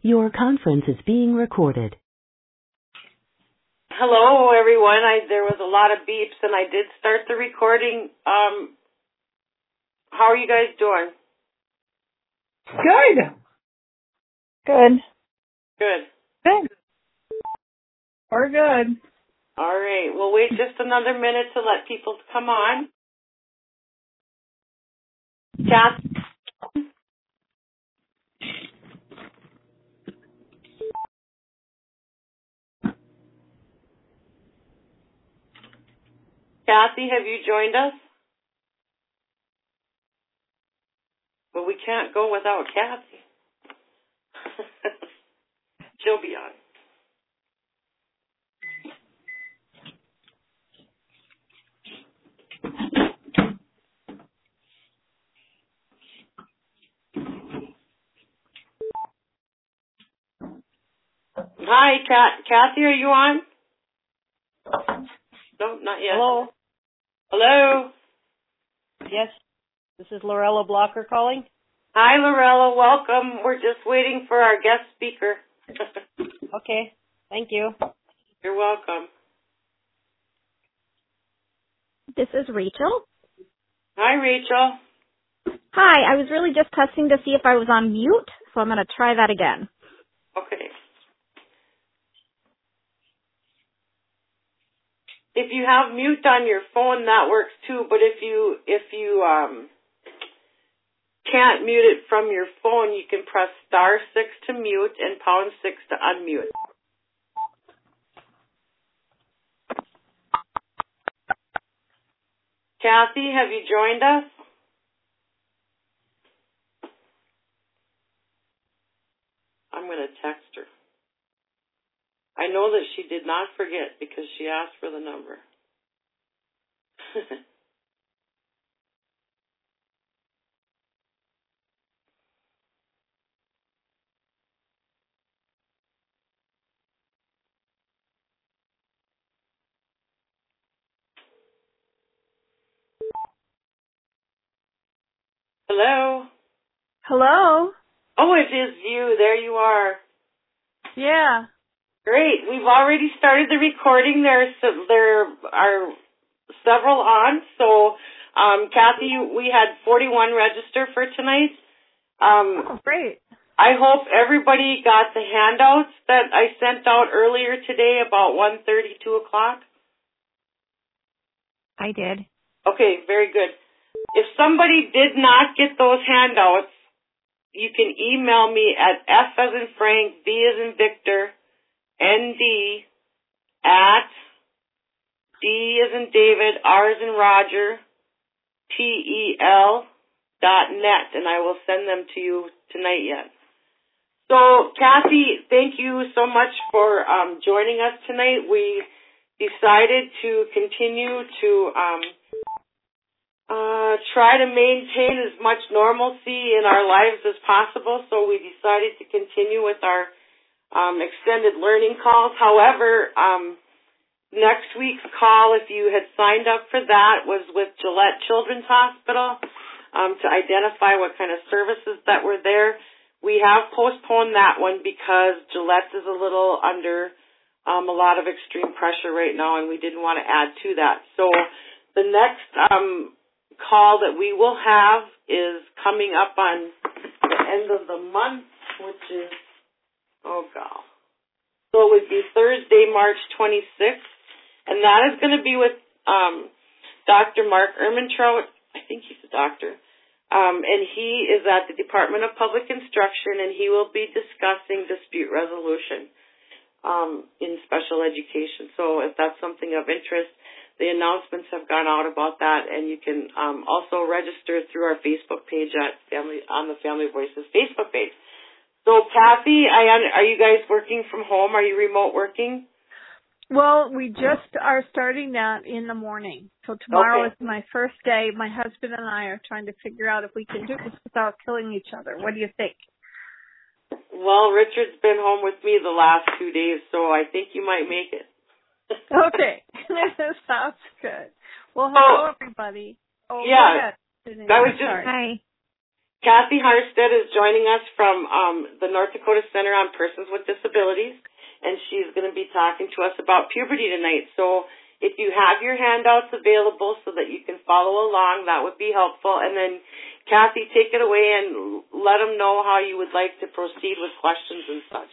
Your conference is being recorded. Hello, everyone. There was a lot of beeps, and I did start the recording. How are you guys doing? Good. Good. Good. We're good. All right. We'll wait just another minute to let people come on. Kathy, have you joined us? Well, we can't go without Kathy. She'll be on. Hi, Kathy, are you on? No, not yet. Hello. Hello. Yes, this is Lorella Blocker calling. Hi, Lorella. Welcome. We're just waiting for our guest speaker. Okay, thank you. You're welcome. This is Rachel. Hi, Rachel. Hi, I was really just testing to see if I was on mute, so I'm going to try that again. Okay. If you have mute on your phone, that works too. But if you can't mute it from your phone, you can press *6 to mute and #6 to unmute. Kathy, have you joined us? I'm going to text her. I know that she did not forget because she asked for the number. Hello? Hello? Oh, it is you. There you are. Yeah. Great. We've already started the recording. There are several on. So, Kathy, we had 41 register for tonight. Oh, great. I hope everybody got the handouts that I sent out earlier today about 1:30, 2 o'clock. I did. Okay, very good. If somebody did not get those handouts, you can email me at F as in Frank, V as in Victor, ND at D as in David, R as in Roger, TEL.net, and I will send them to you tonight yet. So, Kathy, thank you so much for joining us tonight. We decided to continue to try to maintain as much normalcy in our lives as possible, so we decided to continue with our extended learning calls. However, next week's call, if you had signed up for that, was with Gillette Children's Hospital to identify what kind of services that were there. We have postponed that one because Gillette is a little under a lot of extreme pressure right now, and we didn't want to add to that. So the next call that we will have is coming up on the end of the month, which is, so it would be Thursday, March 26th, and that is going to be with Dr. Mark Ermintrout. I think he's a doctor. And he is at the Department of Public Instruction, and he will be discussing dispute resolution in special education. So if that's something of interest, the announcements have gone out about that, and you can also register through our Facebook page on the Family Voices Facebook page. So, Kathy, are you guys working from home? Are you remote working? Well, we just are starting that in the morning. So tomorrow is my first day. My husband and I are trying to figure out if we can do this without killing each other. What do you think? Well, Richard's been home with me the last 2 days, so I think you might make it. Okay. Sounds good. Well, hello, everybody. Oh, yeah. go ahead. I was just, Hi. Kathy Harstead is joining us from the North Dakota Center on Persons with Disabilities, and she's going to be talking to us about puberty tonight. So if you have your handouts available so that you can follow along, that would be helpful. And then, Kathy, take it away and let them know how you would like to proceed with questions and such.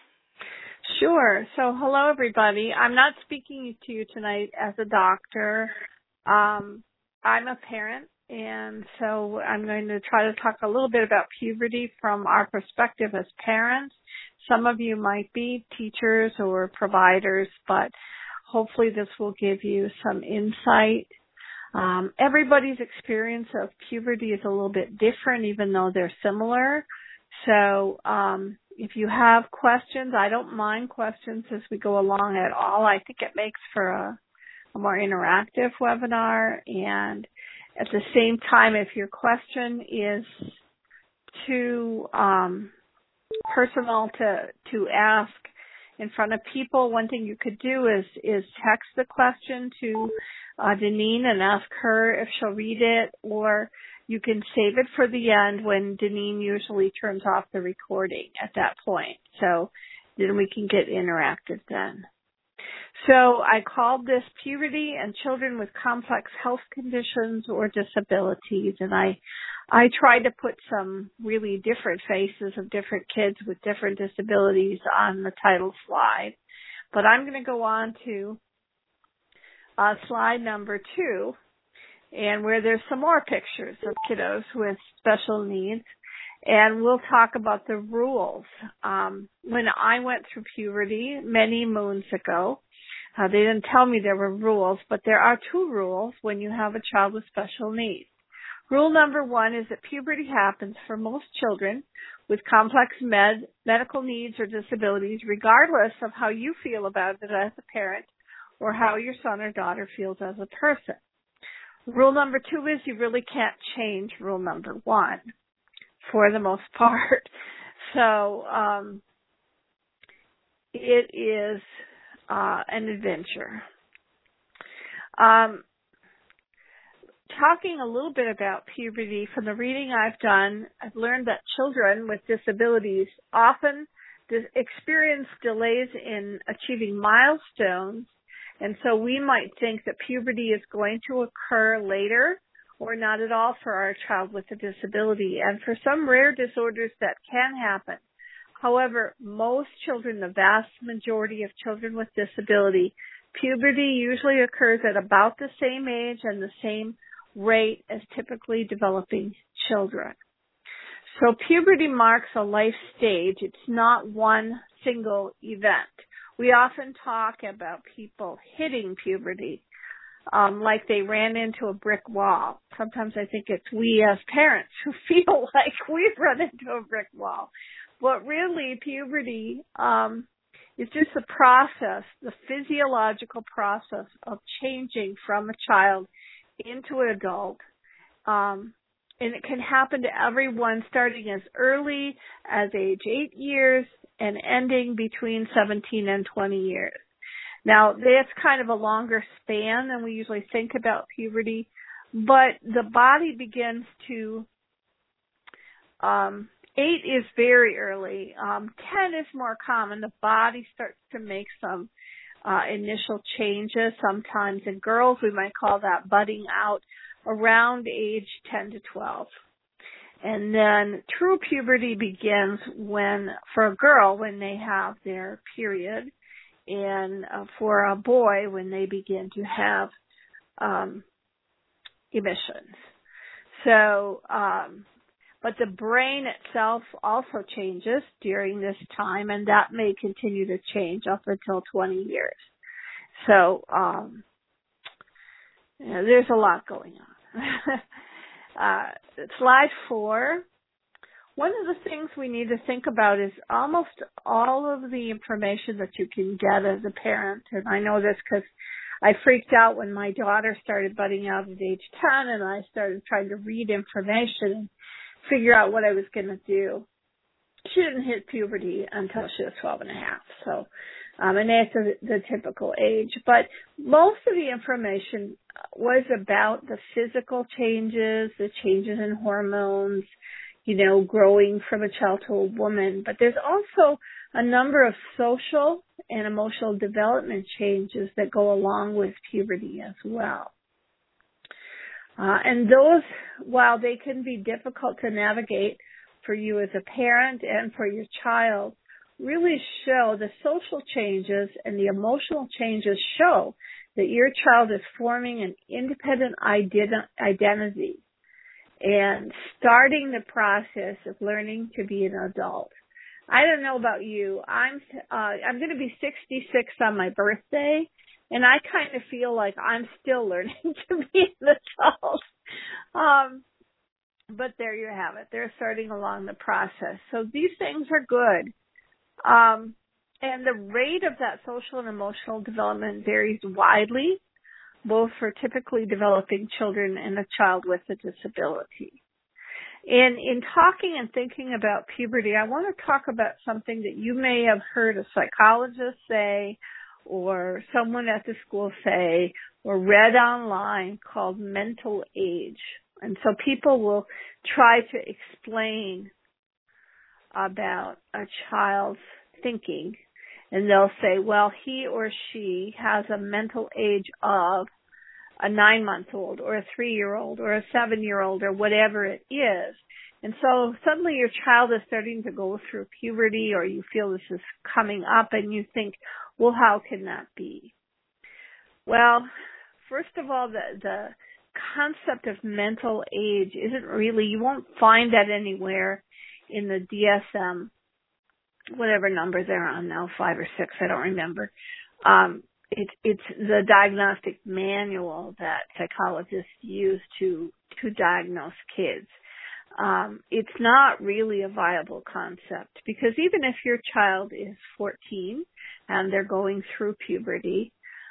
Sure. So hello, everybody. I'm not speaking to you tonight as a doctor. I'm a parent, and so I'm going to try to talk a little bit about puberty from our perspective as parents. Some of you might be teachers or providers, but hopefully this will give you some insight. Everybody's experience of puberty is a little bit different, even though they're similar. So if you have questions, I don't mind questions as we go along at all. I think it makes for a more interactive webinar. And at the same time, if your question is too personal to ask in front of people, one thing you could do is text the question to Deneen and ask her if she'll read it, or you can save it for the end when Deneen usually turns off the recording at that point. So then we can get interactive then. So I called this Puberty and Children with Complex Health Conditions or Disabilities, and I tried to put some really different faces of different kids with different disabilities on the title slide. But I'm going to go on to slide number 2, and where there's some more pictures of kiddos with special needs, and we'll talk about the rules. When I went through puberty many moons ago, they didn't tell me there were rules, but there are 2 rules when you have a child with special needs. Rule number 1 is that puberty happens for most children with complex medical needs or disabilities, regardless of how you feel about it as a parent or how your son or daughter feels as a person. Rule number 2 is you really can't change rule number 1 for the most part. So it is an adventure. Talking a little bit about puberty, from the reading I've done, I've learned that children with disabilities often experience delays in achieving milestones, and so we might think that puberty is going to occur later or not at all for our child with a disability. And for some rare disorders, that can happen. However, most children, the vast majority of children with disability, puberty usually occurs at about the same age and the same rate as typically developing children. So puberty marks a life stage. It's not one single event. We often talk about people hitting puberty like they ran into a brick wall. Sometimes I think it's we as parents who feel like we've run into a brick wall. But really, puberty is just the process, the physiological process of changing from a child into an adult. And it can happen to everyone starting as early as age 8 years and ending between 17 and 20 years. Now, that's kind of a longer span than we usually think about puberty, but the body begins to, 8 is very early. 10 is more common. The body starts to make some initial changes. Sometimes in girls, we might call that budding out around age 10 to 12. And then true puberty begins for a girl, when they have their period, and for a boy, when they begin to have emissions. So, but the brain itself also changes during this time, and that may continue to change up until 20 years. So, there's a lot going on. Slide 4. One of the things we need to think about is almost all of the information that you can get as a parent. And I know this because I freaked out when my daughter started budding out at age 10, and I started trying to read information and figure out what I was going to do. She didn't hit puberty until she was 12 and a half. So, and that's the typical age. But most of the information was about the physical changes, the changes in hormones, growing from a child to a woman. But there's also a number of social and emotional development changes that go along with puberty as well. And those, while they can be difficult to navigate for you as a parent and for your child, really show the social changes and the emotional changes show that your child is forming an independent identity and starting the process of learning to be an adult. I don't know about you. I'm going to be 66 on my birthday, and I kind of feel like I'm still learning to be an adult. But there you have it. They're starting along the process. So these things are good. And the rate of that social and emotional development varies widely, both for typically developing children and a child with a disability. And in talking and thinking about puberty, I want to talk about something that you may have heard a psychologist say, or someone at the school say, or read online, called mental age. And so people will try to explain about a child's thinking, and they'll say, well, he or she has a mental age of a 9-month-old or a 3-year-old or a 7-year-old or whatever it is. And so suddenly your child is starting to go through puberty, or you feel this is coming up and you think, well, how can that be? Well, first of all, the concept of mental age isn't really, you won't find that anywhere in the DSM, whatever number they're on now, 5 or 6, I don't remember. It's the diagnostic manual that psychologists use to diagnose kids. It's not really a viable concept, because even if your child is 14 and they're going through puberty,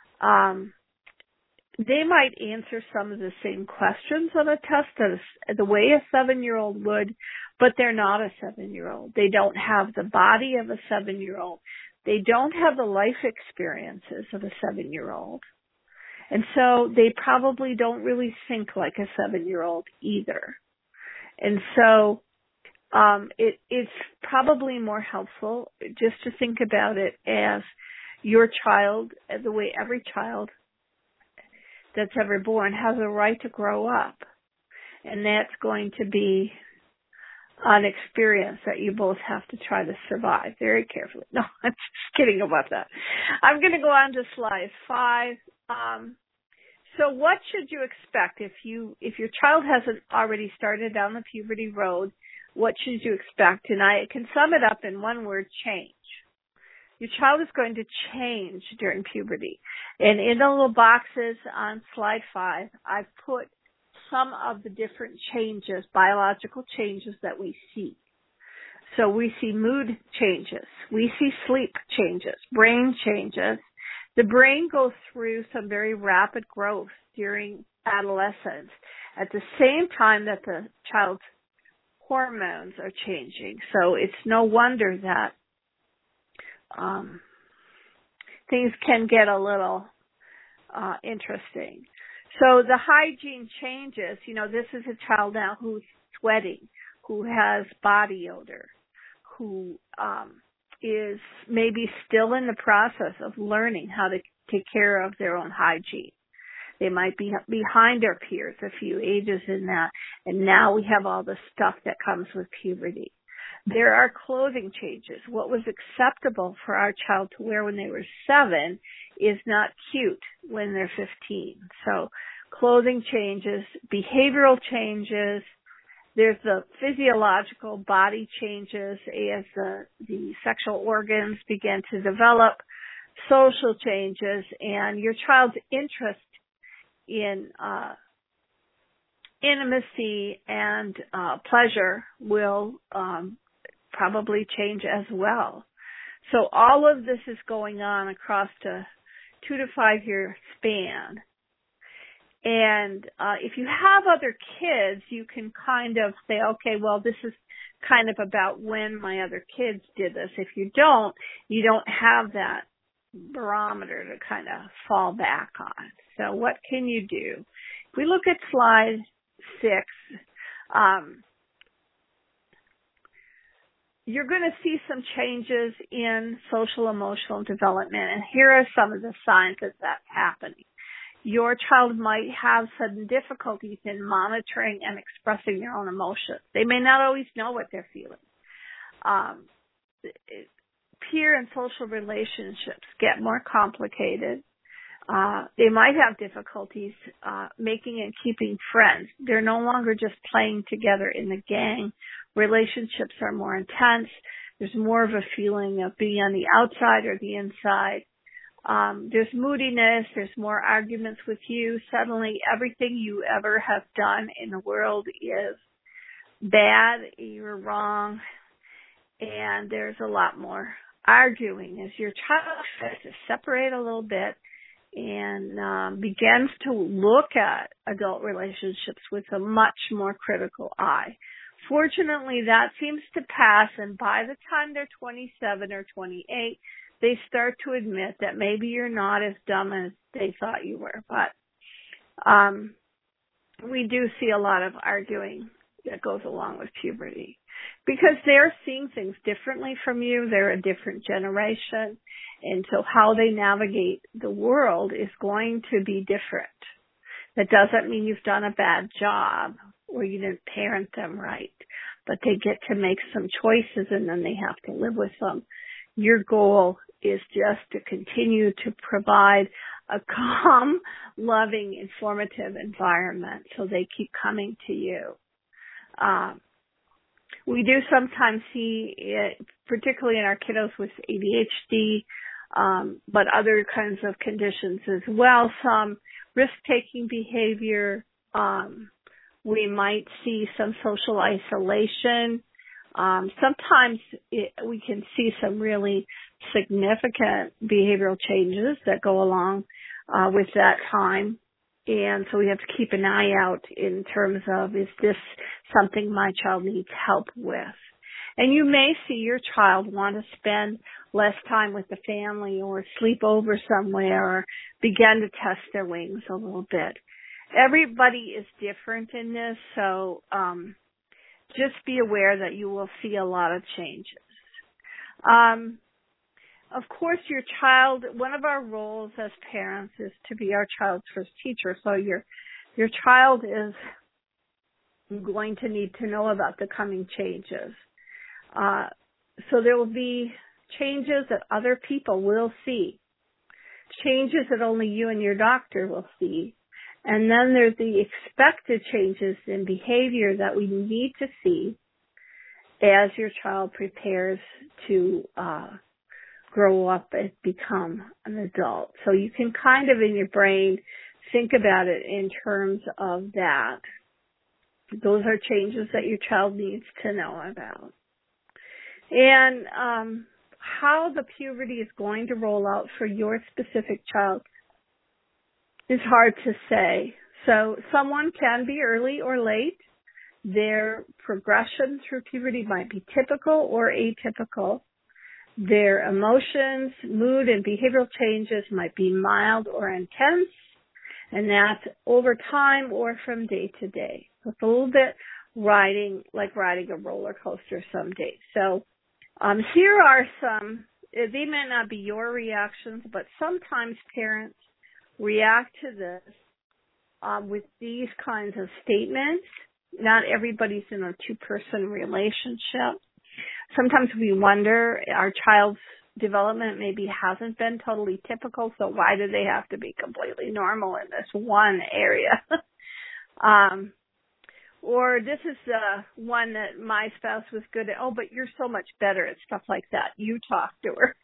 they might answer some of the same questions on a test as the way a 7-year-old would, but they're not a 7-year-old. They don't have the body of a 7-year-old. They don't have the life experiences of a 7-year-old. And so they probably don't really think like a 7-year-old either. And so it's probably more helpful just to think about it as your child, the way every child that's ever born has a right to grow up. And that's going to be an experience that you both have to try to survive very carefully. No, I'm just kidding about that. I'm going to go on to slide 5. So what should you expect if your child hasn't already started down the puberty road? What should you expect? And I can sum it up in one word: change. Your child is going to change during puberty. And in the little boxes on slide 5, I've put some of the different changes, biological changes that we see. So we see mood changes. We see sleep changes, brain changes. The brain goes through some very rapid growth during adolescence at the same time that the child's hormones are changing. So it's no wonder that things can get a little interesting. So the hygiene changes. This is a child now who's sweating, who has body odor, who is maybe still in the process of learning how to take care of their own hygiene. They might be behind their peers a few ages in that, and now we have all the stuff that comes with puberty. There are clothing changes. What was acceptable for our child to wear when they were 7 is not cute when they're 15. So clothing changes, behavioral changes. There's the physiological body changes as the sexual organs begin to develop, social changes, and your child's interest in intimacy and pleasure will probably change as well. So all of this is going on across a 2 to 5 year span. And if you have other kids, you can kind of say, okay, well, this is kind of about when my other kids did this. If you don't have that barometer to kind of fall back on. So what can you do? If we look at slide 6, you're going to see some changes in social emotional development, and here are some of the signs that that's happening. Your child might have sudden difficulties in monitoring and expressing their own emotions. They may not always know what they're feeling. Peer and social relationships get more complicated. They might have difficulties making and keeping friends. They're no longer just playing together in the gang. Relationships are more intense. There's more of a feeling of being on the outside or the inside. There's moodiness. There's more arguments with you. Suddenly, everything you ever have done in the world is bad. You're wrong. And there's a lot more arguing as your child tries to separate a little bit and begins to look at adult relationships with a much more critical eye. Fortunately, that seems to pass, and by the time they're 27 or 28, they start to admit that maybe you're not as dumb as they thought you were. But we do see a lot of arguing that goes along with puberty because they're seeing things differently from you. They're a different generation, and so how they navigate the world is going to be different. That doesn't mean you've done a bad job or you didn't parent them right, but they get to make some choices and then they have to live with them. Your goal is just to continue to provide a calm, loving, informative environment so they keep coming to you. We do sometimes see it, particularly in our kiddos with ADHD, but other kinds of conditions as well, some risk-taking behavior. We might see some social isolation. Sometimes we can see some really significant behavioral changes that go along with that time. And so we have to keep an eye out in terms of, is this something my child needs help with? And you may see your child want to spend less time with the family or sleep over somewhere or begin to test their wings a little bit. Everybody is different in this, so just be aware that you will see a lot of changes. Of course, your child, one of our roles as parents is to be our child's first teacher. So your child is going to need to know about the coming changes. So there will be changes that other people will see, changes that only you and your doctor will see. And then there's the expected changes in behavior that we need to see as your child prepares to grow up and become an adult. So you can kind of in your brain think about it in terms of that. Those are changes that your child needs to know about. And how the puberty is going to roll out for your specific child is hard to say. So someone can be early or late. Their progression through puberty might be typical or atypical. Their emotions, mood, and behavioral changes might be mild or intense, and that's over time or from day to day. So it's a little bit like riding a roller coaster some days. So here are some, they may not be your reactions, but sometimes parents react to this with these kinds of statements. Not everybody's in a two-person relationship. Sometimes we wonder, our child's development maybe hasn't been totally typical, so why do they have to be completely normal in this one area? Or this is one that my spouse was good at, but you're so much better at stuff like that. You talk to her.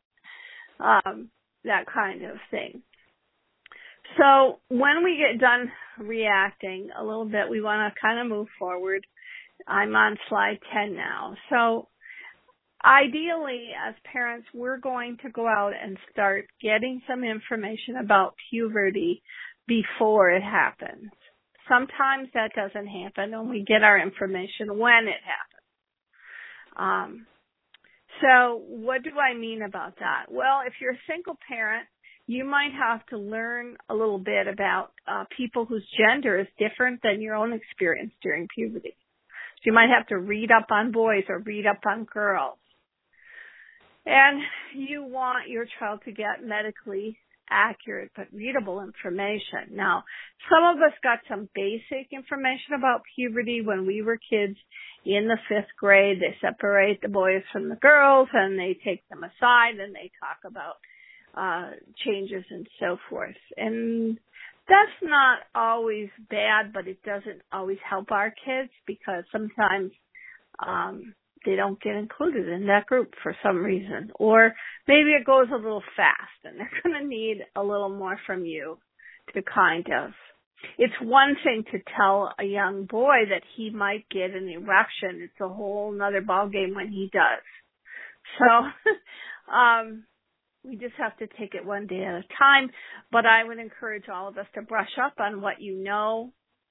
That kind of thing. So when we get done reacting a little bit, we want to kind of move forward. I'm on slide 10 now. So ideally, as parents, we're going to go out and start getting some information about puberty before it happens. Sometimes that doesn't happen, and we get our information when it happens. So what do I mean about that? Well, if you're a single parent, you might have to learn a little bit about people whose gender is different than your own experience during puberty. So you might have to read up on boys or read up on girls. And you want your child to get medically accurate but readable information. Now, some of us got some basic information about puberty when we were kids in the 5th grade. They separate the boys from the girls and they take them aside and they talk about changes and so forth. And that's not always bad, but it doesn't always help our kids because sometimes they don't get included in that group for some reason. Or maybe it goes a little fast and they're going to need a little more from you to kind of. It's one thing to tell a young boy that he might get an erection. It's a whole nother ballgame when he does. So, we just have to take it one day at a time. But I would encourage all of us to brush up on what you know.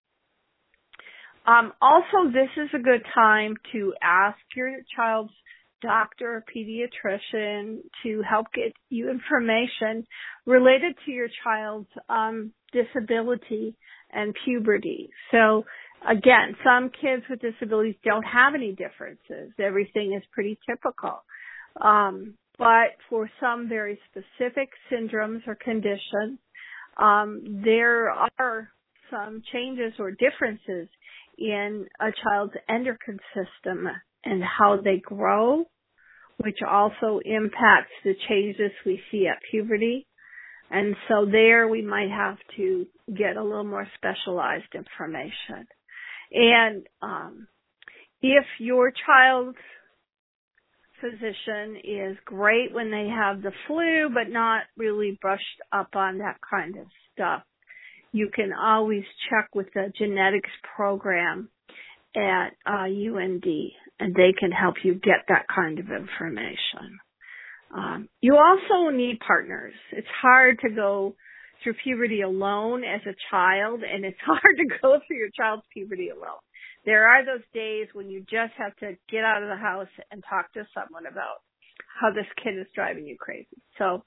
Also, this is a good time to ask your child's doctor or pediatrician to help get you information related to your child's disability and puberty. So, again, some kids with disabilities don't have any differences. Everything is pretty typical. But for some very specific syndromes or conditions, there are some changes or differences in a child's endocrine system and how they grow, which also impacts the changes we see at puberty. And so there we might have to get a little more specialized information. And if your child's physician is great when they have the flu, but not really brushed up on that kind of stuff, you can always check with the genetics program at UND, and they can help you get that kind of information. You also need partners. It's hard to go through puberty alone as a child, and it's hard to go through your child's puberty alone. There are those days when you just have to get out of the house and talk to someone about how this kid is driving you crazy. So,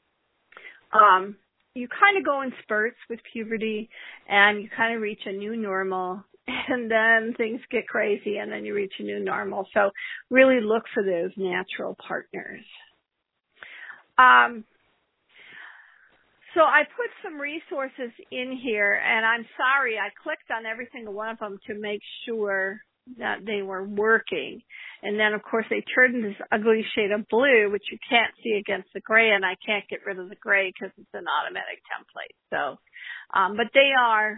you kind of go in spurts with puberty and you kind of reach a new normal and then things get crazy and then you reach a new normal. So really look for those natural partners. So I put some resources in here and I'm sorry, I clicked on every single one of them to make sure that they were working. And then, of course, they turned this ugly shade of blue, which you can't see against the gray, and I can't get rid of the gray because it's an automatic template. So, but they are,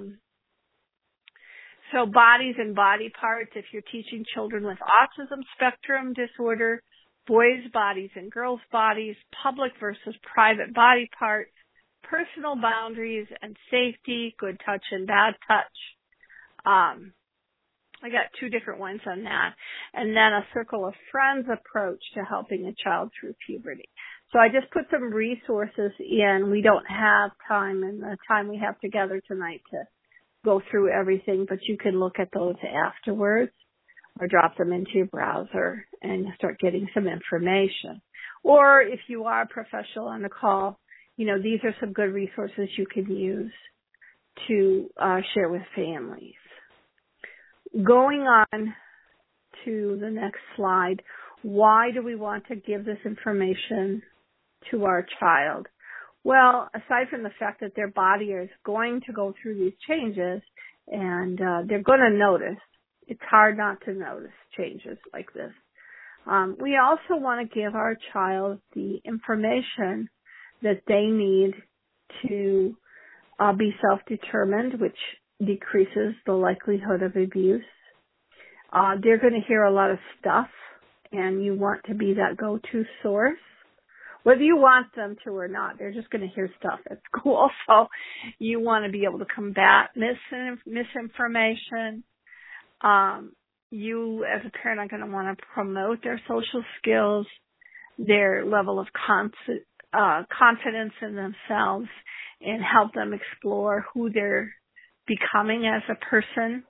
so bodies and body parts, if you're teaching children with autism spectrum disorder, boys' bodies and girls' bodies, public versus private body parts, personal boundaries and safety, good touch and bad touch. I got 2 different ones on that. And then a circle of friends approach to helping a child through puberty. So I just put some resources in. We don't have time in the time we have together tonight to go through everything, but you can look at those afterwards or drop them into your browser and start getting some information. Or if you are a professional on the call, you know, these are some good resources you can use to share with families. Going on to the next slide, why do we want to give this information to our child? Well, aside from the fact that their body is going to go through these changes and they're going to notice, it's hard not to notice changes like this. We also want to give our child the information that they need to be self-determined, which decreases the likelihood of abuse. They're going to hear a lot of stuff, and you want to be that go-to source. Whether you want them to or not, they're just going to hear stuff at school. So you want to be able to combat misinformation. You, as a parent, are going to want to promote their social skills, their level of confidence in themselves, and help them explore who they're becoming as a person.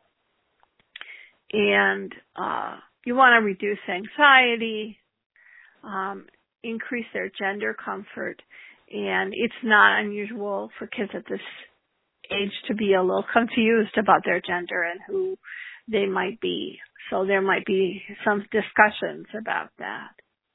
And you want to reduce anxiety, increase their gender comfort, and it's not unusual for kids at this age to be a little confused about their gender and who they might be. So there might be some discussions about that.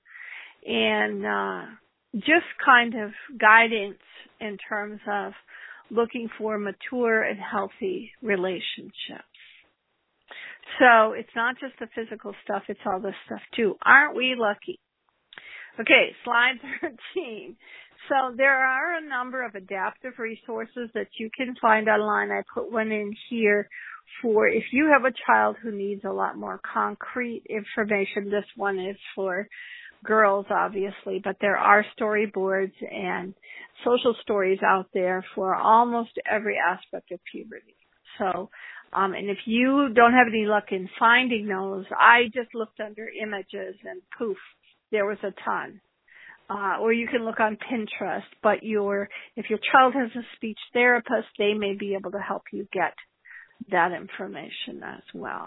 And just kind of guidance in terms of looking for mature and healthy relationships. So it's not just the physical stuff, it's all this stuff too. Aren't we lucky? Okay, slide 13. So there are a number of adaptive resources that you can find online. I put one in here for if you have a child who needs a lot more concrete information. This one is for girls, obviously, but there are storyboards and social stories out there for almost every aspect of puberty. So, and if you don't have any luck in finding those, I just looked under images and poof, there was a ton. Or you can look on Pinterest, but if your child has a speech therapist, they may be able to help you get that information as well.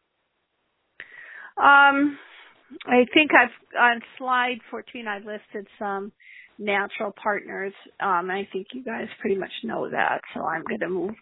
I think on slide 14, I listed some natural partners. I think you guys pretty much know that, so I'm going to move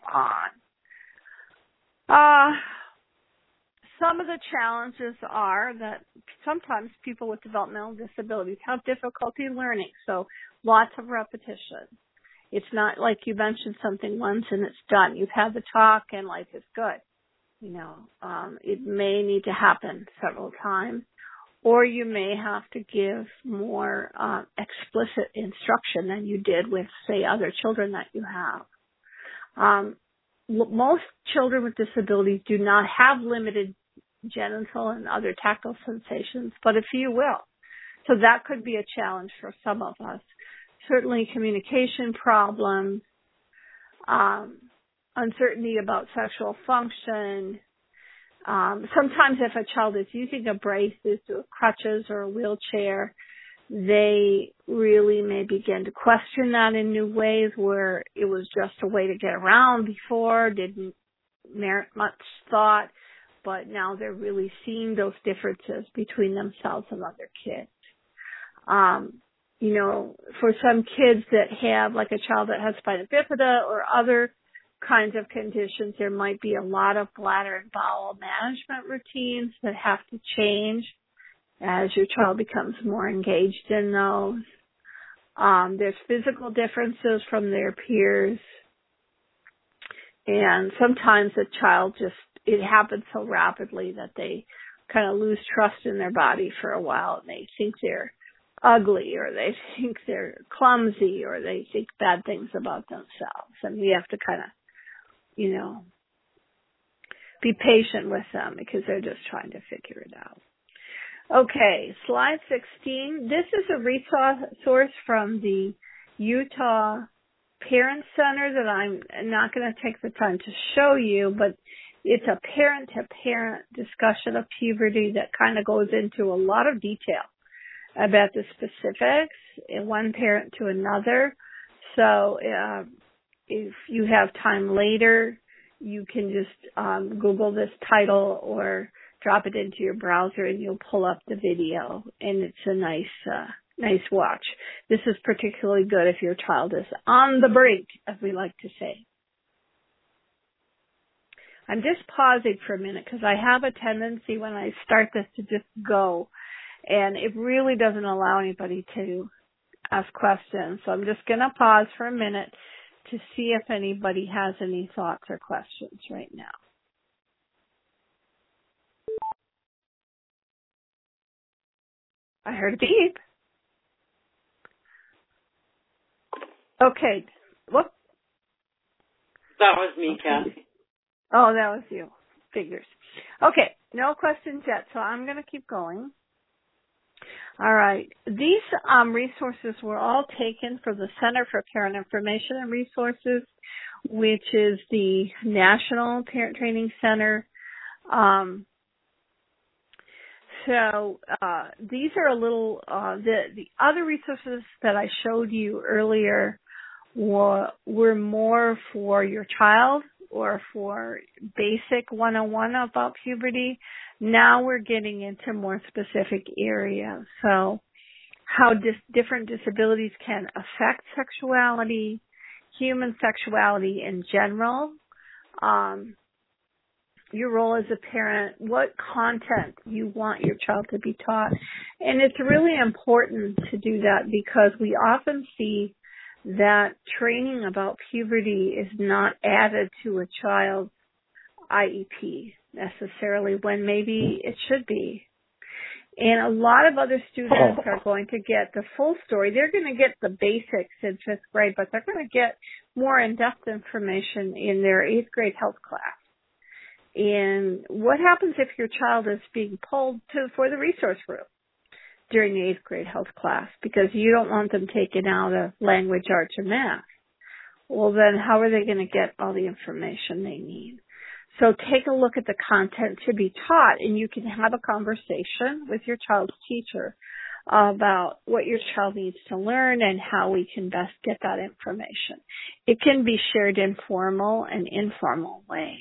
on. Some of the challenges are that sometimes people with developmental disabilities have difficulty learning, so lots of repetition. It's not like you mentioned something once and it's done. You've had the talk and life is good. It may need to happen several times, or you may have to give more explicit instruction than you did with, say, other children that you have. Most children with disabilities do not have limited genital and other tactile sensations, but a few will. So that could be a challenge for some of us. Certainly communication problems, uncertainty about sexual function. Sometimes if a child is using a brace, crutches or a wheelchair, they really may begin to question that in new ways where it was just a way to get around before, didn't merit much thought, but now they're really seeing those differences between themselves and other kids. For some kids that have, like a child that has spina bifida or other kinds of conditions, there might be a lot of bladder and bowel management routines that have to change as your child becomes more engaged in those. There's physical differences from their peers. And sometimes a child it happens so rapidly that they kind of lose trust in their body for a while, and they think they're ugly, or they think they're clumsy, or they think bad things about themselves. And we have to kind of, be patient with them because they're just trying to figure it out. Okay, slide 16. This is a resource from the Utah Parent Center that I'm not going to take the time to show you, but it's a parent-to-parent discussion of puberty that kind of goes into a lot of detail about the specifics in one parent to another. So if you have time later, you can just Google this title or drop it into your browser and you'll pull up the video, and it's a nice watch. This is particularly good if your child is on the brink, as we like to say. I'm just pausing for a minute because I have a tendency when I start this to just go, and it really doesn't allow anybody to ask questions. So I'm just going to pause for a minute to see if anybody has any thoughts or questions right now. I heard a beep. Okay. Whoop. That was me, Kathy. Oh, that was you. Figures. Okay. No questions yet, so I'm going to keep going. All right. These resources were all taken from the Center for Parent Information and Resources, which is the National Parent Training Center. So these are a little, the other resources that I showed you earlier were more for your child or for basic 101 about puberty. Now we're getting into more specific areas. So how different disabilities can affect sexuality, human sexuality in general, your role as a parent, what content you want your child to be taught. And it's really important to do that because we often see that training about puberty is not added to a child's IEP necessarily when maybe it should be. And a lot of other students are going to get the full story. They're going to get the basics in 5th grade, but they're going to get more in-depth information in their 8th grade health class. And what happens if your child is being pulled for the resource room during the 8th grade health class because you don't want them taking out of language, arts, or math? Well, then how are they going to get all the information they need? So take a look at the content to be taught, and you can have a conversation with your child's teacher about what your child needs to learn and how we can best get that information. It can be shared in formal and informal ways.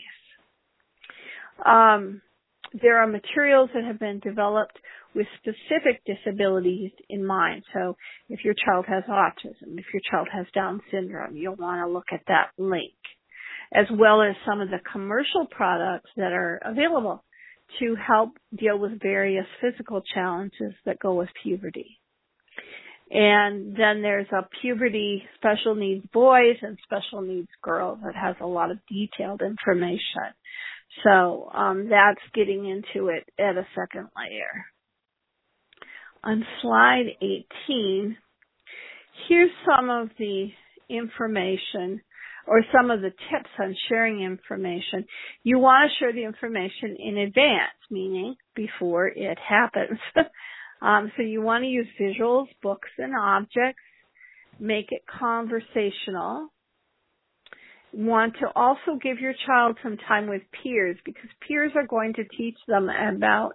There are materials that have been developed with specific disabilities in mind. So if your child has autism, if your child has Down syndrome, you'll want to look at that link, as well as some of the commercial products that are available to help deal with various physical challenges that go with puberty. And then there's a puberty special needs boys and special needs girls that has a lot of detailed information. So that's getting into it at a second layer. On slide 18, here's some of the information or some of the tips on sharing information. You want to share the information in advance, meaning before it happens. So you want to use visuals, books, and objects. Make it conversational. Want to also give your child some time with peers because peers are going to teach them about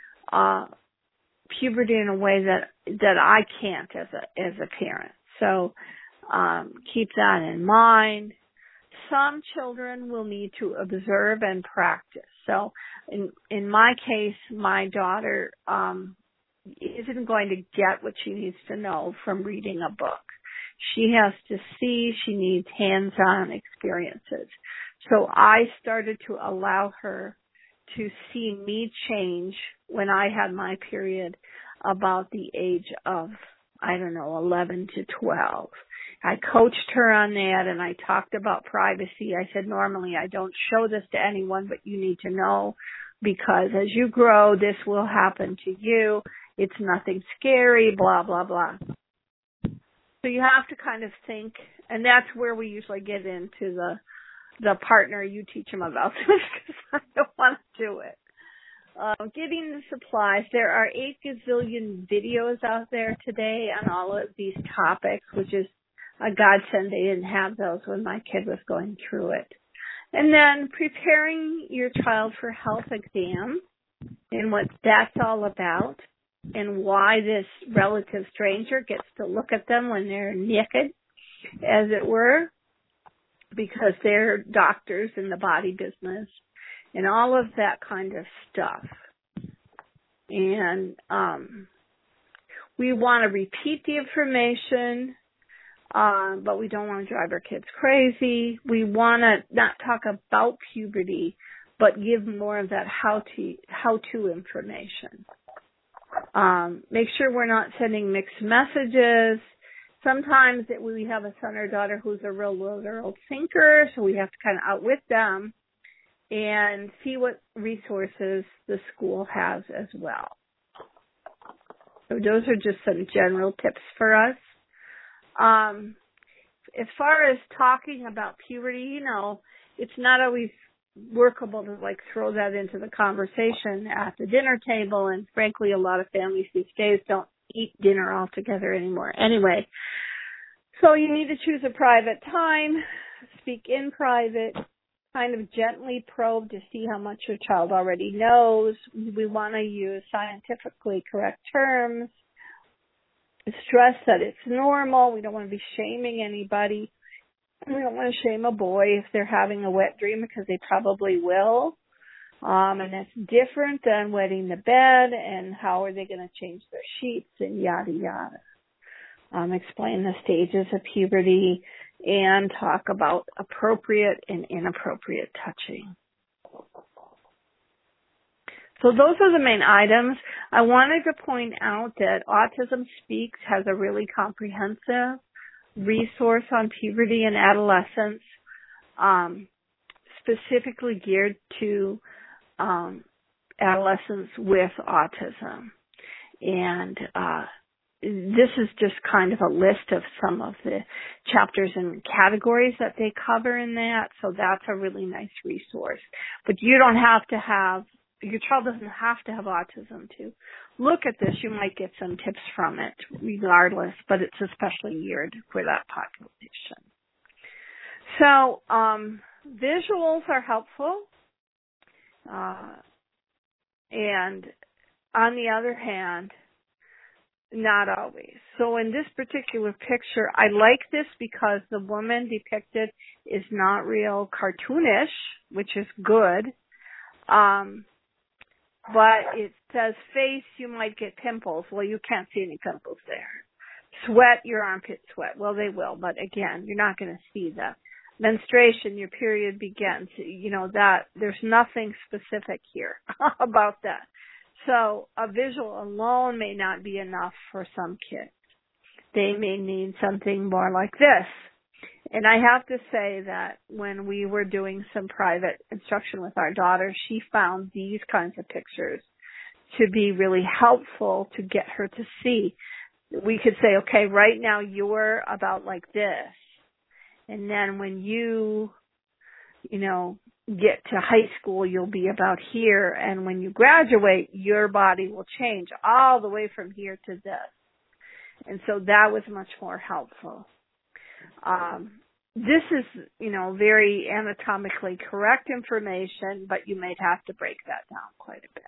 puberty in a way that I can't as a parent. So keep that in mind. Some children will need to observe and practice. So in my case, my daughter isn't going to get what she needs to know from reading a book. She has to see, she needs hands-on experiences. So I started to allow her to see me change when I had my period about the age of, 11 to 12. I coached her on that and I talked about privacy. I said, normally I don't show this to anyone, but you need to know because as you grow, this will happen to you. It's nothing scary, blah, blah, blah. So you have to kind of think, and that's where we usually get into the partner you teach them about this because I don't want to do it. Getting the supplies. There are 8 gazillion videos out there today on all of these topics, which is a godsend. They didn't have those when my kid was going through it. And then preparing your child for health exams and what that's all about and why this relative stranger gets to look at them when they're naked, as it were, because they're doctors in the body business. And all of that kind of stuff. And we want to repeat the information, but we don't want to drive our kids crazy. We want to not talk about puberty, but give more of that how-to information. Make sure we're not sending mixed messages. Sometimes we have a son or daughter who's a real literal thinker, so we have to kind of outwit them and see what resources the school has as well. So those are just some general tips for us. As far as talking about puberty, it's not always workable to throw that into the conversation at the dinner table, and frankly, a lot of families these days don't eat dinner all together anymore. Anyway, so you need to choose a private time, speak in private, kind of gently probe to see how much your child already knows. We want to use scientifically correct terms. Stress that it's normal. We don't want to be shaming anybody. We don't want to shame a boy if they're having a wet dream because they probably will. And that's different than wetting the bed and how are they going to change their sheets and yada, yada. Explain the stages of puberty and talk about appropriate and inappropriate touching. So those are the main items. I wanted to point out that Autism Speaks has a really comprehensive resource on puberty and adolescence, specifically geared to adolescents with autism. And this is just kind of a list of some of the chapters and categories that they cover in that. So that's a really nice resource. But you don't have to have, your child doesn't have to have autism to look at this. You might get some tips from it regardless, but it's especially geared for that population. So visuals are helpful. And on the other hand, not always. So in this particular picture, I like this because the woman depicted is not real cartoonish, which is good. But it says face, you might get pimples. Well, you can't see any pimples there. Sweat, your armpit sweat. Well, they will, but again, you're not going to see that. Menstruation, your period begins. You know, that there's nothing specific here about that. So a visual alone may not be enough for some kids. They may need something more like this. And I have to say that when we were doing some private instruction with our daughter, she found these kinds of pictures to be really helpful to get her to see. We could say, okay, right now you're about like this. And then when you get to high school, you'll be about here. And when you graduate, your body will change all the way from here to this. And so that was much more helpful. This is, very anatomically correct information, but you might have to break that down quite a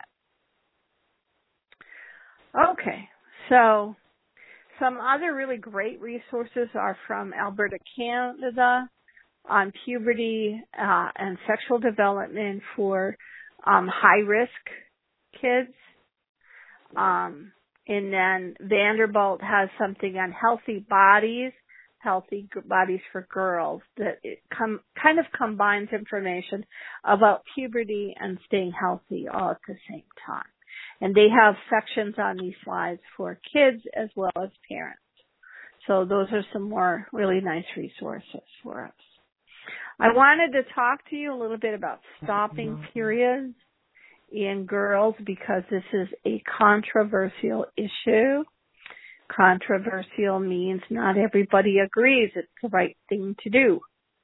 bit. Okay, so some other really great resources are from Alberta, Canada, on puberty and sexual development for high-risk kids. And then Vanderbilt has something on healthy bodies for girls that it kind of combines information about puberty and staying healthy all at the same time. And they have sections on these slides for kids as well as parents. So those are some more really nice resources for us. I wanted to talk to you a little bit about stopping periods in girls because this is a controversial issue. Controversial means not everybody agrees it's the right thing to do.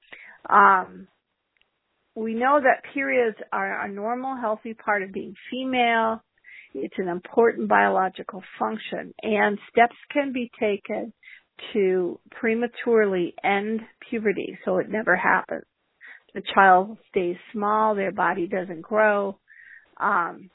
We know that periods are a normal, healthy part of being female. It's an important biological function, and steps can be taken to prematurely end puberty so it never happens. The child stays small, their body doesn't grow. And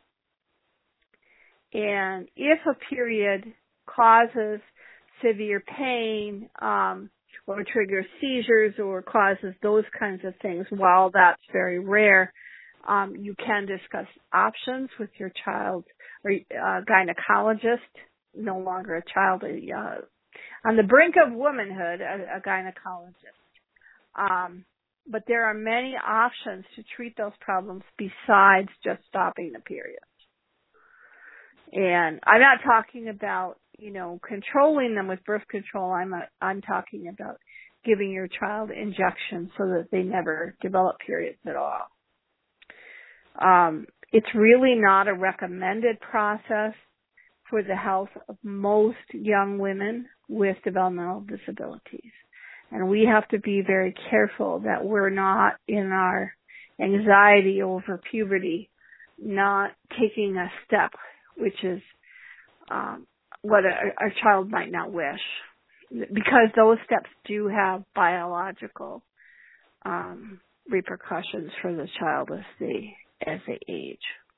if a period causes severe pain or triggers seizures or causes those kinds of things, while that's very rare, you can discuss options with your child or gynecologist, no longer a child, on the brink of womanhood, a gynecologist. But there are many options to treat those problems besides just stopping the periods. And I'm not talking about, controlling them with birth control. I'm talking about giving your child injections so that they never develop periods at all. It's really not a recommended process for the health of most young women with developmental disabilities. And we have to be very careful that we're not, in our anxiety over puberty, not taking a step, which is what a child might not wish, because those steps do have biological repercussions for the child as they age.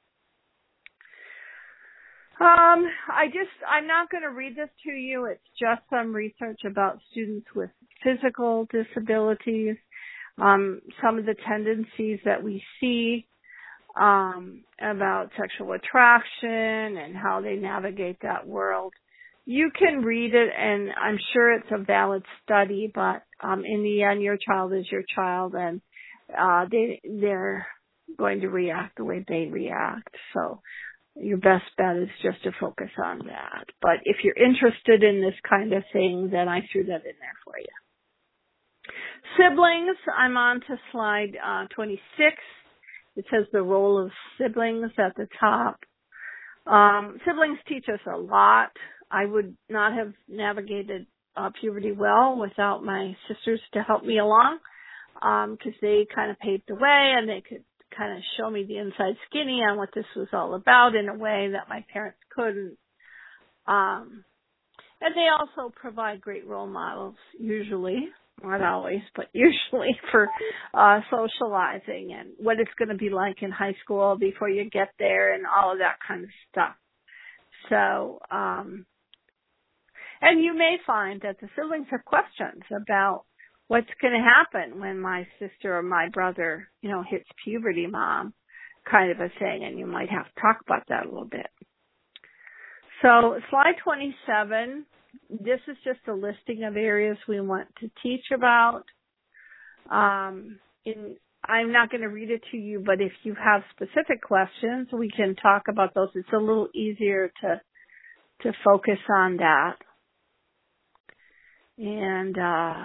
I'm not going to read this to you. It's just some research about students with physical disabilities, some of the tendencies that we see about sexual attraction and how they navigate that world. You can read it, and I'm sure it's a valid study, but in the end, your child is your child, and going to react the way they react. So your best bet is just to focus on that. But if you're interested in this kind of thing, then I threw that in there for you. Siblings, I'm on to slide 26. It says the role of siblings at the top. Siblings teach us a lot. I would not have navigated puberty well without my sisters to help me along, because they kind of paved the way and they could kind of show me the inside skinny on what this was all about in a way that my parents couldn't. And they also provide great role models, usually, not always, but usually for socializing and what it's going to be like in high school before you get there and all of that kind of stuff. So, and you may find that the siblings have questions about what's going to happen when my sister or my brother, hits puberty, Mom, kind of a thing, and you might have to talk about that a little bit. So slide 27, this is just a listing of areas we want to teach about. I'm not going to read it to you, but if you have specific questions, we can talk about those. It's a little easier to focus on that. And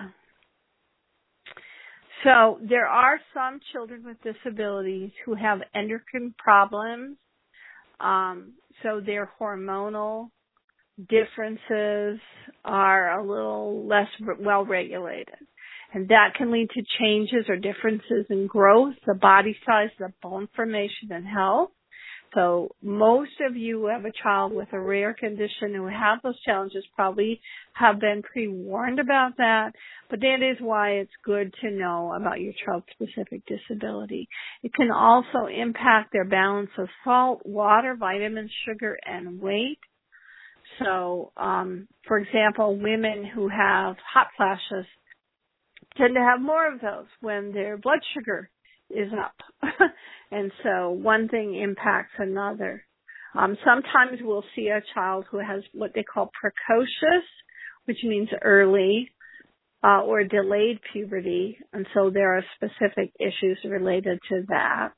so there are some children with disabilities who have endocrine problems. So their hormonal differences are a little less well regulated. And that can lead to changes or differences in growth, the body size, the bone formation, and health. So most of you who have a child with a rare condition who have those challenges probably have been pre-warned about that, but that is why it's good to know about your child's specific disability. It can also impact their balance of salt, water, vitamins, sugar, and weight. So, for example, women who have hot flashes tend to have more of those when their blood sugar is up. And so one thing impacts another. Sometimes we'll see a child who has what they call precocious, which means early or delayed puberty. And so there are specific issues related to that.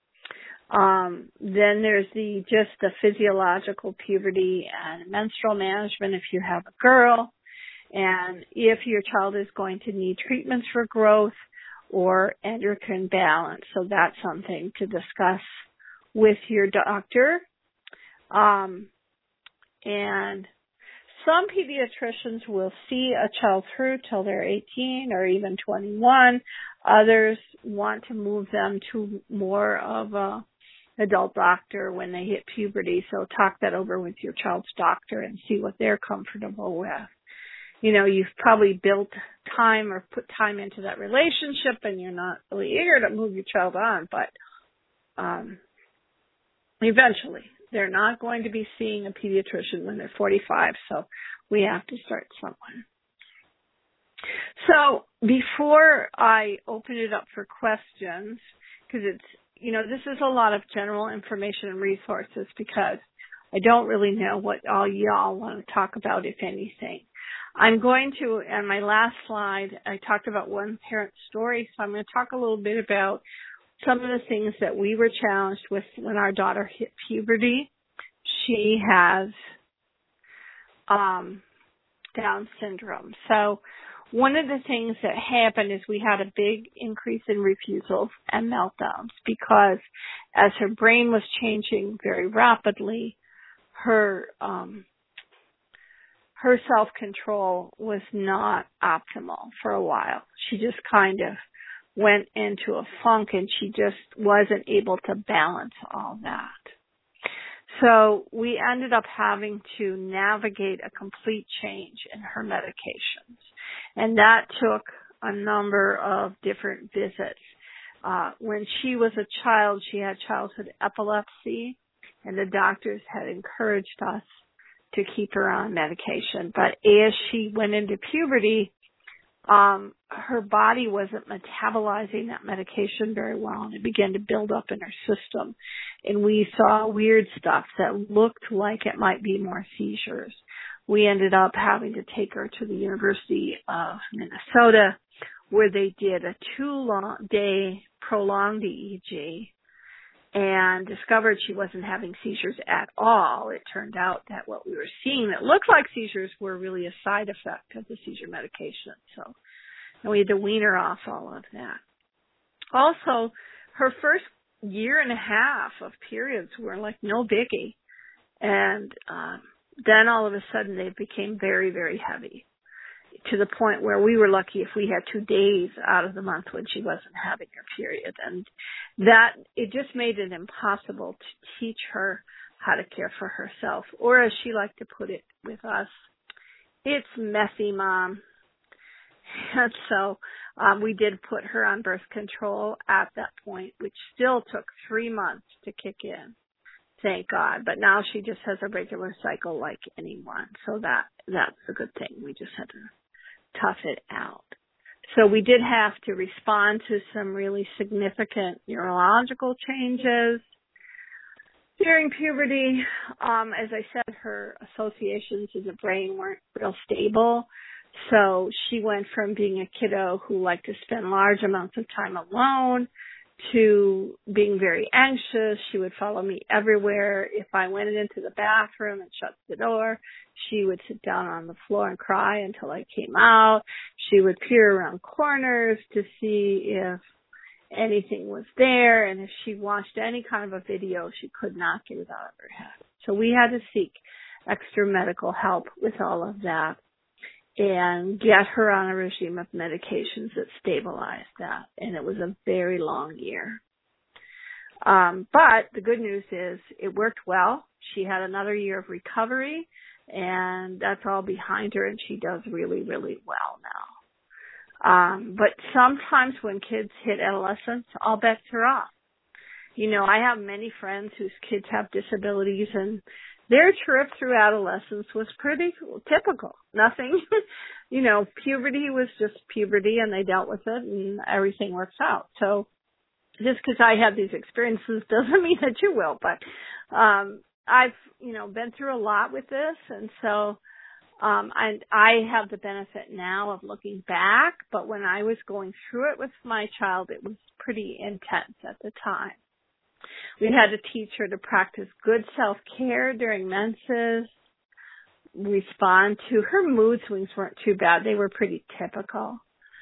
Then there's the physiological puberty and menstrual management if you have a girl. And if your child is going to need treatments for growth or endocrine balance. So that's something to discuss with your doctor. And some pediatricians will see a child through till they're 18 or even 21. Others want to move them to more of a adult doctor when they hit puberty. So talk that over with your child's doctor and see what they're comfortable with. You've probably built time or put time into that relationship and you're not really eager to move your child on, but eventually they're not going to be seeing a pediatrician when they're 45, so we have to start somewhere. So before I open it up for questions, because this is a lot of general information and resources because I don't really know what all y'all want to talk about, if anything. I'm going to, on my last slide, I talked about one parent story, so I'm going to talk a little bit about some of the things that we were challenged with when our daughter hit puberty. She has Down syndrome. So one of the things that happened is we had a big increase in refusals and meltdowns because as her brain was changing very rapidly, her self-control was not optimal for a while. She just kind of went into a funk and she just wasn't able to balance all that. So we ended up having to navigate a complete change in her medications. And that took a number of different visits. When she was a child, she had childhood epilepsy, and the doctors had encouraged us to keep her on medication. But as she went into puberty, her body wasn't metabolizing that medication very well, and it began to build up in her system. And we saw weird stuff that looked like it might be more seizures. We ended up having to take her to the University of Minnesota, where they did a 2-day prolonged EEG and discovered she wasn't having seizures at all. It turned out that what we were seeing that looked like seizures were really a side effect of the seizure medication. So, and we had to wean her off all of that. Also, her first year and a half of periods were like no biggie. And then all of a sudden they became very, very heavy, to the point where we were lucky if we had 2 days out of the month when she wasn't having her period. And that, it just made it impossible to teach her how to care for herself. Or as she liked to put it with us, it's messy, Mom. And so we did put her on birth control at that point, which still took 3 months to kick in. Thank God. But now she just has a regular cycle like anyone. So that's a good thing. We just had to tough it out. So we did have to respond to some really significant neurological changes during puberty. As I said, her associations in the brain weren't real stable. So she went from being a kiddo who liked to spend large amounts of time alone to being very anxious. She would follow me everywhere. If I went into the bathroom and shut the door, she would sit down on the floor and cry until I came out. She would peer around corners to see if anything was there. And if she watched any kind of a video, she could not get it out of her head. So we had to seek extra medical help with all of that and get her on a regime of medications that stabilized that. And it was a very long year. But the good news is it worked well. She had another year of recovery, and that's all behind her, and she does really, really well now. But sometimes when kids hit adolescence, all bets are off. You know, I have many friends whose kids have disabilities, and their trip through adolescence was pretty typical. Nothing, you know, puberty was just puberty, and they dealt with it, and everything works out. So just because I have these experiences doesn't mean that you will. But I've, you know, been through a lot with this, and so I have the benefit now of looking back. But when I was going through it with my child, it was pretty intense at the time. We had to teach her to practice good self-care during menses, respond to her mood swings weren't too bad. They were pretty typical.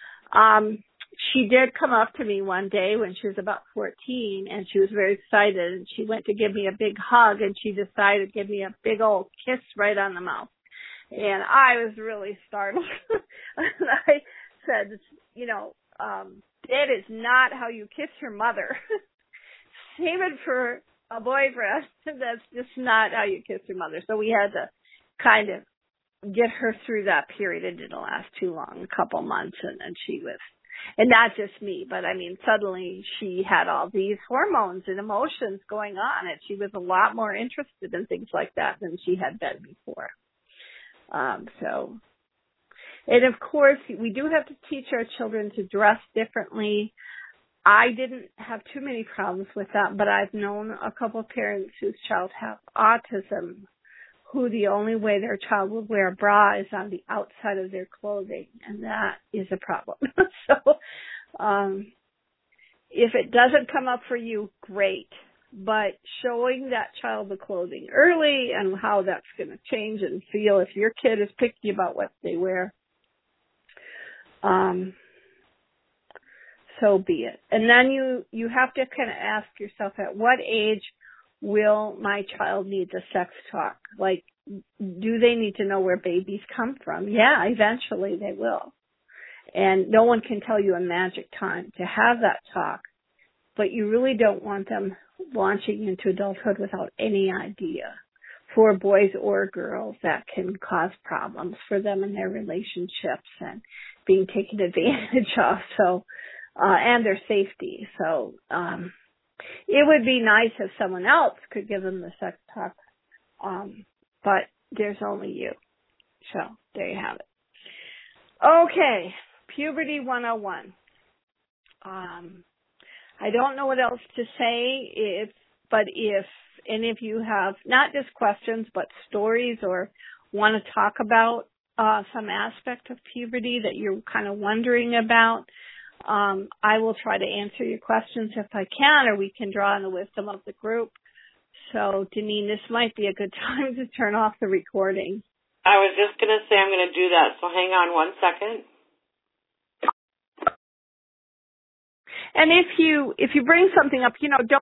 She did come up to me one day when she was about 14, and she was very excited, and she went to give me a big hug, and she decided to give me a big old kiss right on the mouth. And I was really startled. And I said, you know, that is not how you kiss your mother. Save it for a boyfriend. That's just not how you kiss your mother. So we had to kind of get her through that period. It didn't last too long, a couple months, and she was, and not just me, but I mean, suddenly she had all these hormones and emotions going on, and she was a lot more interested in things like that than she had been before. So, and of course, we do have to teach our children to dress differently. I didn't have too many problems with that, but I've known a couple of parents whose child have autism who the only way their child would wear a bra is on the outside of their clothing, and that is a problem. So if it doesn't come up for you, great. But showing that child the clothing early and how that's going to change and feel if your kid is picky about what they wear, so be it. And then you have to kind of ask yourself, at what age will my child need the sex talk? Like, do they need to know where babies come from? Yeah, eventually they will. And no one can tell you a magic time to have that talk, but you really don't want them launching into adulthood without any idea. For boys or girls, that can cause problems for them in their relationships and being taken advantage of. So, and their safety. So, it would be nice if someone else could give them the sex talk, but there's only you. So, there you have it. Okay, Puberty 101. I don't know what else to say, but if any of you have not just questions, but stories or want to talk about some aspect of puberty that you're kind of wondering about, I will try to answer your questions if I can, or we can draw on the wisdom of the group. So, Deneen, this might be a good time to turn off the recording. I was just going to say I'm going to do that, so hang on 1 second. And if you bring something up, don't